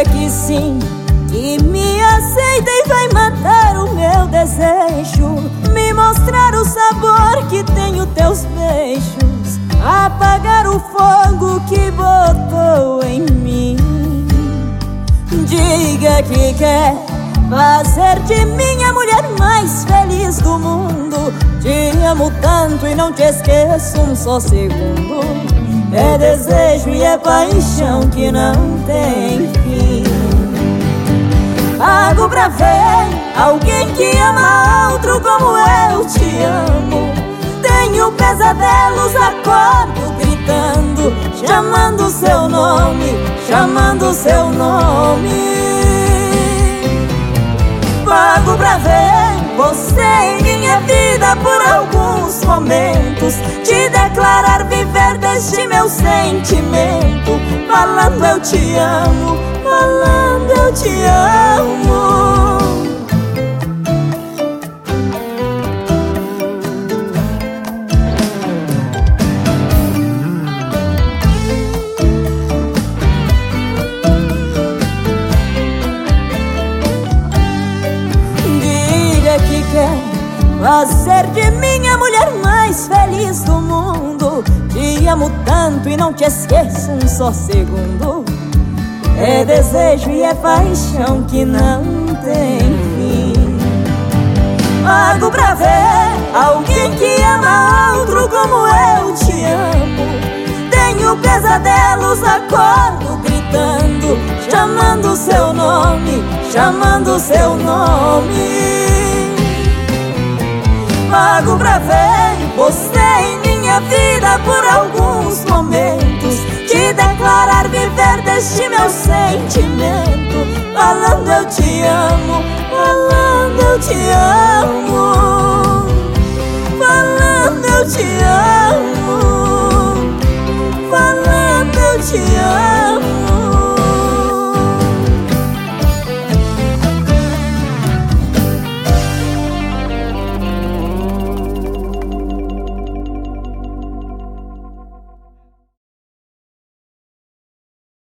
diga que sim, que me aceita e vai matar o meu desejo, me mostrar o sabor que tem os teus beijos, apagar o fogo que botou em mim. Diga que quer fazer de mim a mulher mais feliz do mundo. Te amo tanto e não te esqueço um só segundo. É desejo e é paixão que não tem fim. Pago pra ver alguém que ama outro como eu te amo. Tenho pesadelos, acordo gritando, chamando seu nome, chamando seu nome. Pago pra ver você em minha vida por alguns momentos, te declarar viver deste meu sentimento, falando eu te amo, falando eu te amo. Que quer fazer de mim a mulher mais feliz do mundo. Te amo tanto e não te esqueço um só segundo. É desejo e é paixão que não tem fim. Pago pra ver alguém que ama outro como eu te amo. Tenho pesadelos, acordo gritando, chamando seu nome, chamando seu nome. Pago pra ver você em minha vida por alguns momentos, te declarar viver deste meu sentimento, falando eu te amo, falando eu te amo.